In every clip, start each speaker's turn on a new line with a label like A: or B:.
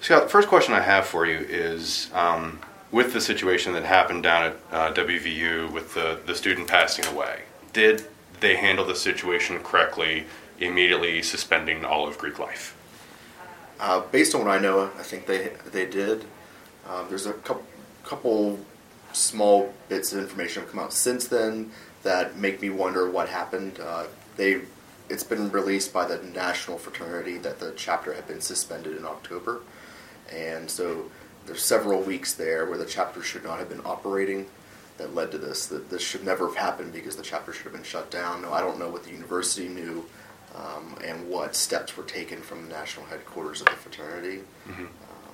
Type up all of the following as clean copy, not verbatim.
A: Scott, the first question I have for you is, with the situation that happened down at WVU with the student passing away, did they handle the situation correctly, immediately suspending all of Greek life?
B: Based on what I know, I think they did. There's a couple small bits of information have come out since then that make me wonder what happened. It's been released by the national fraternity that the chapter had been suspended in October, and so there's several weeks there where the chapter should not have been operating that led to this. That this should never have happened because the chapter should have been shut down. Now, I don't know what the university knew and what steps were taken from the national headquarters of the fraternity. Mm-hmm.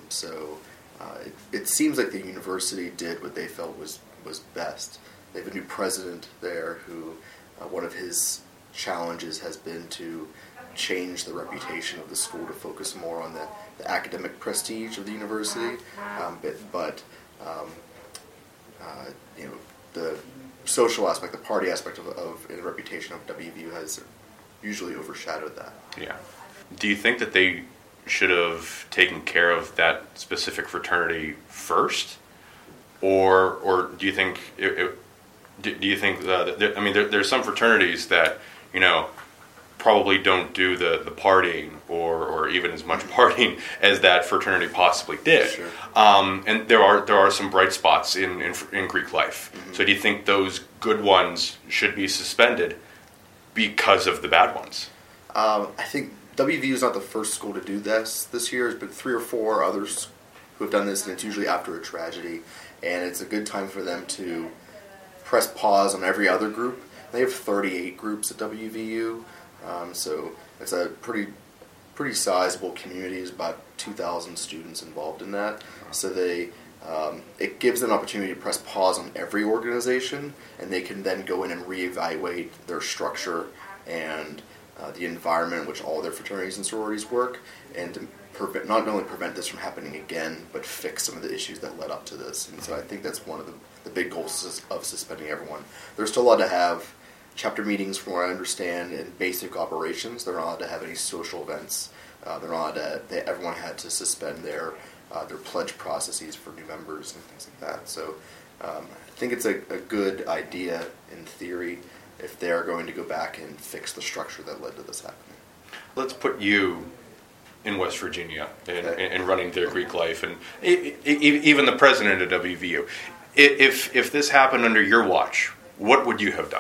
B: It seems like the university did what they felt was best. They have a new president there who one of his challenges has been to change the reputation of the school to focus more on the academic prestige of the university, but the social aspect, the party aspect of the reputation of WVU has usually overshadowed that.
A: Yeah. Do you think that they should have taken care of that specific fraternity first, or do you think there's some fraternities that probably don't do the partying or even as much partying as that fraternity possibly did.
B: Sure.
A: And there are some bright spots in Greek life. Mm-hmm. So do you think those good ones should be suspended because of the bad ones?
B: I think WVU is not the first school to do this year. There's been 3 or 4 others who have done this, and it's usually after a tragedy. And it's a good time for them to press pause on every other group. They have 38 groups at WVU, so it's a pretty sizable community. There's about 2,000 students involved in that. So it gives them an opportunity to press pause on every organization, and they can then go in and reevaluate their structure and the environment in which all their fraternities and sororities work, and to not only prevent this from happening again, but fix some of the issues that led up to this. And so I think that's one of the big goals of suspending everyone. They're still allowed to have chapter meetings, from what I understand, and basic operations. They're not allowed to have any social events. They're not allowed to. Everyone had to suspend their pledge processes for new members and things like that. So I think it's a good idea in theory if they're going to go back and fix the structure that led to this happening.
A: Let's put you in West Virginia and running their Greek life, and even the president of WVU. If this happened under your watch, what would you have done?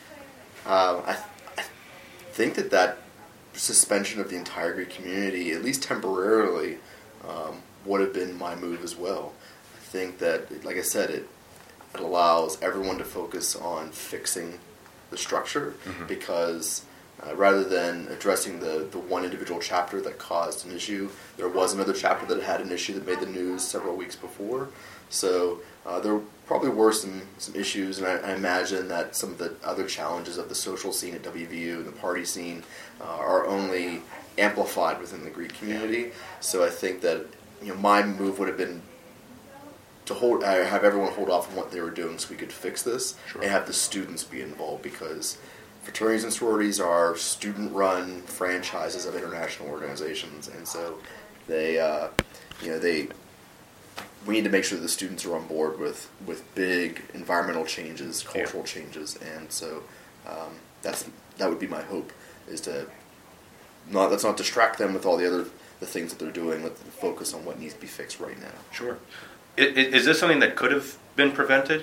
B: I think that suspension of the entire Greek community, at least temporarily, would have been my move as well. I think that, like I said, it allows everyone to focus on fixing the structure, mm-hmm. because rather than addressing the one individual chapter that caused an issue, there was another chapter that had an issue that made the news several weeks before. So there probably were some issues, and I imagine that some of the other challenges of the social scene at WVU and the party scene are only amplified within the Greek community. So I think that my move would have been to have everyone hold off on what they were doing so we could fix this, sure. and have the students be involved, because fraternities and sororities are student-run franchises of international organizations, and so we need to make sure the students are on board with big environmental changes, cultural changes, and so that would be my hope, is to let's not distract them with all the things that they're doing. Let's focus on what needs to be fixed right now.
A: Sure. Is this something that could have been prevented?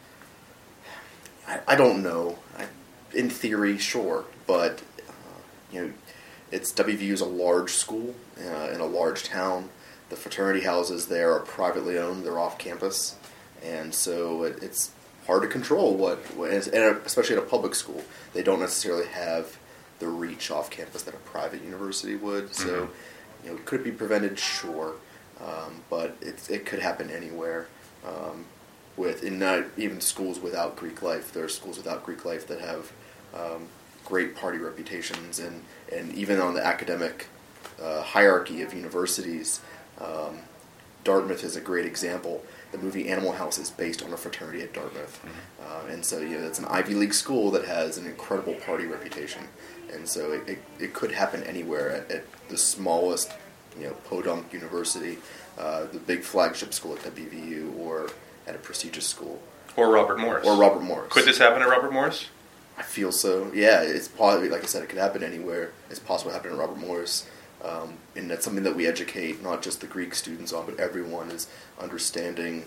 B: I don't know. In theory, sure, but it's WVU is a large school in a large town. The fraternity houses there are privately owned; they're off campus, and so it's hard to control and especially at a public school, they don't necessarily have the reach off campus that a private university would. Mm-hmm. So, could it be prevented? Sure. But it could happen anywhere. In not even schools without Greek life, there are schools without Greek life that have great party reputations, and even on the academic hierarchy of universities, Dartmouth is a great example. The movie Animal House is based on a fraternity at Dartmouth, mm-hmm. And so it's an Ivy League school that has an incredible party reputation, and so it could happen anywhere at the smallest Podunk University, the big flagship school at WVU, or at a prestigious school.
A: Or Robert Morris.
B: Could
A: this happen at Robert Morris?
B: I feel so. Yeah, it's probably, like I said, it could happen anywhere. It's possible to happen at Robert Morris. And that's something that we educate not just the Greek students on, but everyone is understanding,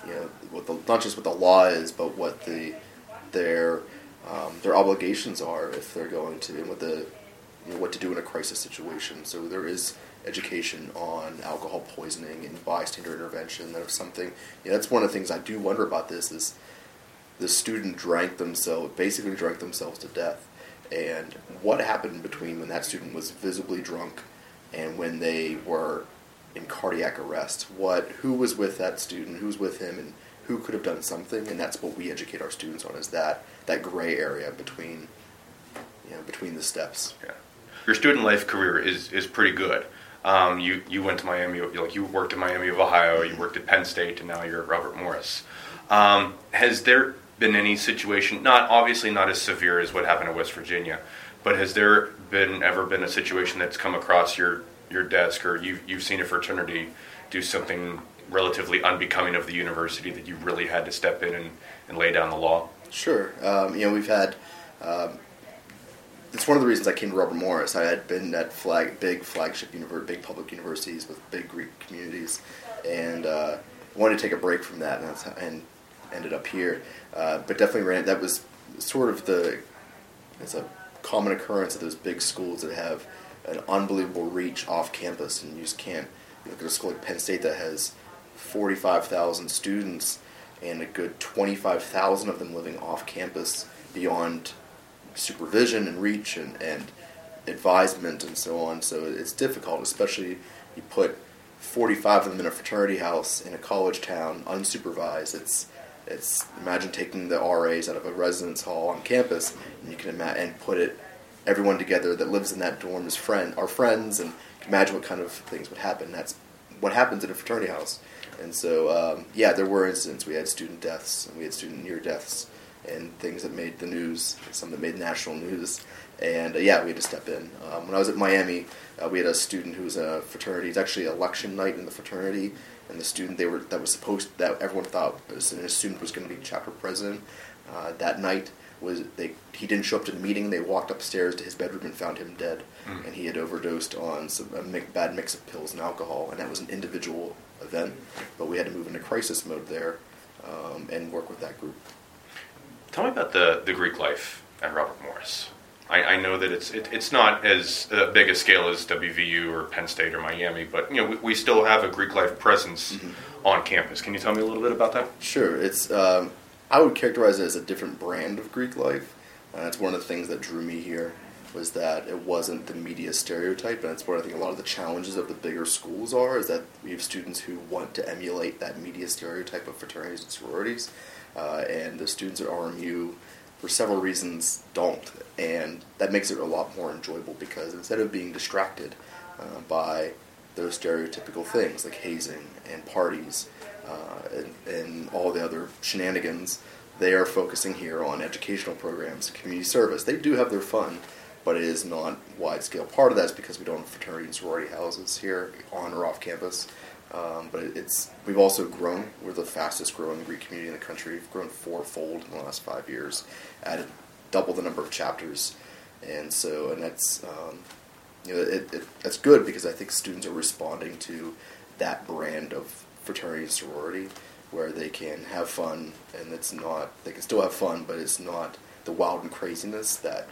B: not just what the law is, but what their obligations are if they're going to, and what to do in a crisis situation. So there is education on alcohol poisoning and bystander intervention. That if something, that's one of the things I do wonder about this is the student basically drank themselves to death. And what happened between when that student was visibly drunk and when they were in cardiac arrest? Who was with that student? Who was with him? And who could have done something? And that's what we educate our students on, is that gray area between the steps.
A: Yeah. Your student life career is pretty good. You went to Miami, you worked at Miami of Ohio, you worked at Penn State, and now you're at Robert Morris. Has there been any situation, obviously not as severe as what happened at West Virginia, but has there ever been a situation that's come across your desk, or you've seen a fraternity do something relatively unbecoming of the university that you really had to step in and lay down the law?
B: Sure. We've had... it's one of the reasons I came to Robert Morris. I had been at big public universities with big Greek communities, and wanted to take a break from that, and ended up here. But definitely that was sort of it's a common occurrence of those big schools that have an unbelievable reach off campus, and you just can't. You look at a school like Penn State that has 45,000 students, and a good 25,000 of them living off campus beyond supervision and reach and advisement and so on. So it's difficult, especially you put 45 of them in a fraternity house in a college town unsupervised. It's imagine taking the RAs out of a residence hall on campus, and you can put everyone together that lives in that dorm as our friends, and imagine what kind of things would happen. That's what happens in a fraternity house. And so there were incidents. We had student deaths, and we had student near deaths, and things that made the news, some that made national news. And we had to step in. When I was at Miami, we had a student who was in a fraternity. It's actually election night in the fraternity, and the student that everyone thought and assumed was going to be chapter president that night he didn't show up to the meeting. They walked upstairs to his bedroom and found him dead, and he had overdosed on a bad mix of pills and alcohol. And that was an individual event, but we had to move into crisis mode there and work with that group.
A: Tell me about the Greek life at Robert Morris. I know that it's not as big a scale as WVU or Penn State or Miami, but we still have a Greek life presence on campus. Can you tell me a little bit about that?
B: Sure. It's I would characterize it as a different brand of Greek life. That's one of the things that drew me here, was that it wasn't the media stereotype, and that's what I think a lot of the challenges of the bigger schools are, is that we have students who want to emulate that media stereotype of fraternities and sororities, and the students at RMU, for several reasons, don't. And that makes it a lot more enjoyable, because instead of being distracted by those stereotypical things like hazing and parties and all the other shenanigans, they are focusing here on educational programs, community service. They do have their fun, but it is not wide-scale. Part of that is because we don't have fraternity and sorority houses here on or off campus. But we've also grown. We're the fastest growing Greek community in the country. We've grown fourfold in the last 5 years, added double the number of chapters, and that's that's good, because I think students are responding to that brand of fraternity and sorority, where they can have fun, and they can still have fun, but it's not the wild and craziness that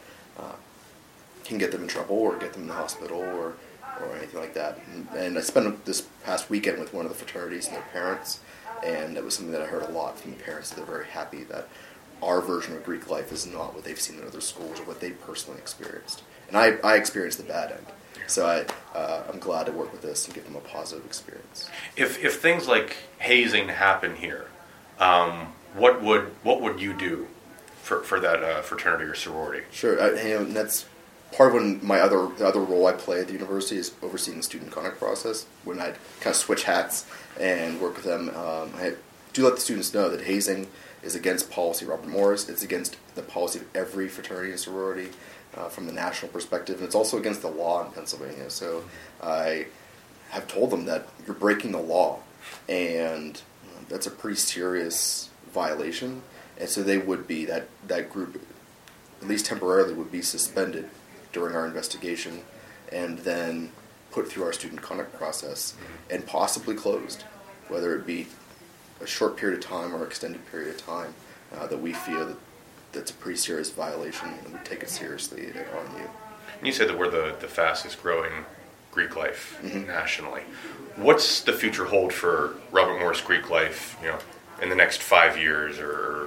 B: can get them in trouble or get them in the hospital or anything like that. And I spent this past weekend with one of the fraternities and their parents, and it was something that I heard a lot from the parents, that they're very happy that our version of Greek life is not what they've seen in other schools or what they personally experienced. And I experienced the bad end. So I'm glad to work with this and give them a positive experience.
A: If things like hazing happen here, what would you do for that fraternity or sorority?
B: Sure, and that's part of the other role I play at the university is overseeing the student conduct process. When I kind of switch hats and work with them, I do let the students know that hazing is against policy Robert Morris. It's against the policy of every fraternity and sorority from the national perspective, and it's also against the law in Pennsylvania. So I have told them that you're breaking the law, and that's a pretty serious violation. And so they would be, that group, at least temporarily, would be suspended during our investigation and then put through our student conduct process and possibly closed, whether it be a short period of time or extended period of time, that we feel that that's a pretty serious violation and we take it seriously at RMU.
A: You said that we're the fastest growing Greek life nationally. What's the future hold for Robert Morris Greek life, in the next 5 years or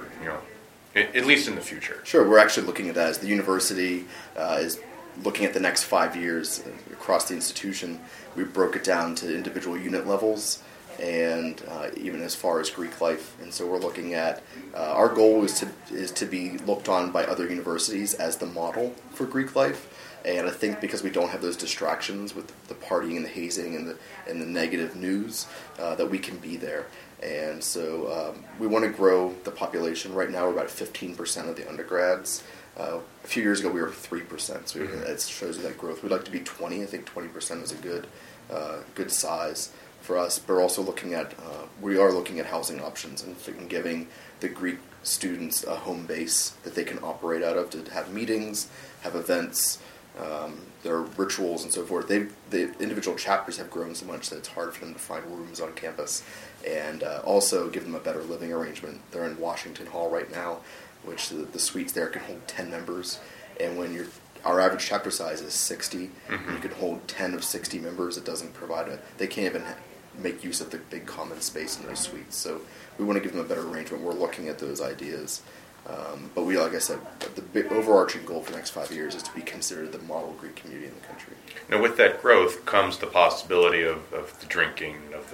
A: at least in the future?
B: Sure, we're actually looking at that as the university is looking at the next 5 years across the institution. We broke it down to individual unit levels and even as far as Greek life. And so we're looking at, our goal is to be looked on by other universities as the model for Greek life. And I think because we don't have those distractions with the partying and the hazing and the negative news, that we can be there. And so we want to grow the population. Right now we're about 15% of the undergrads. A few years ago we were 3%, so it shows you that growth. We'd like to be 20. I think 20% is a good size for us. But we're also looking at housing options and giving the Greek students a home base that they can operate out of to have meetings, have events, their rituals and so forth. The individual chapters have grown so much that it's hard for them to find rooms on campus, and also give them a better living arrangement. They're in Washington Hall right now, which the suites there can hold 10 members, and when our average chapter size is 60, and you can hold 10 of 60 members. It doesn't provide they can't even make use of the big common space in those suites. So we want to give them a better arrangement. We're looking at those ideas. But we, like I said, the big overarching goal for the next 5 years is to be considered the model Greek community in the country.
A: Now, with that growth comes the possibility of the drinking, of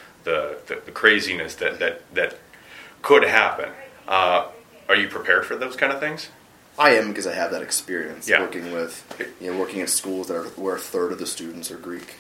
A: the craziness that could happen. Are you prepared for those kind of things?
B: I am, because I have that experience
A: Yeah.
B: working at schools where a third of the students are Greek.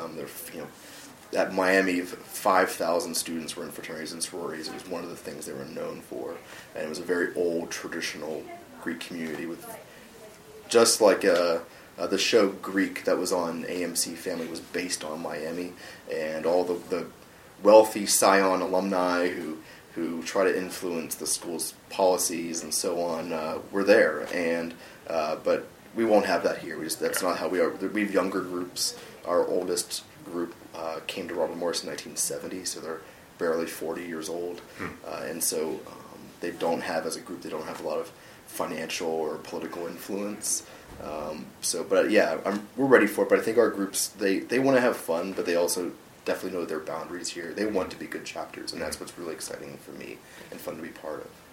B: At Miami, 5,000 students were in fraternities and sororities. It was one of the things they were known for, and it was a very old, traditional Greek community with, just like the show Greek that was on AMC Family was based on Miami, and all the wealthy Scion alumni who try to influence the school's policies and so on were there, and but we won't have that here. That's not how we are. We have younger groups. Our oldest group came to Robert Morris in 1970, so they're barely 40 years old, and so they don't have, as a group, they don't have a lot of financial or political influence. We're ready for it. But I think our groups, they want to have fun, but they also definitely know their boundaries here. They want to be good chapters, and that's what's really exciting for me and fun to be part of.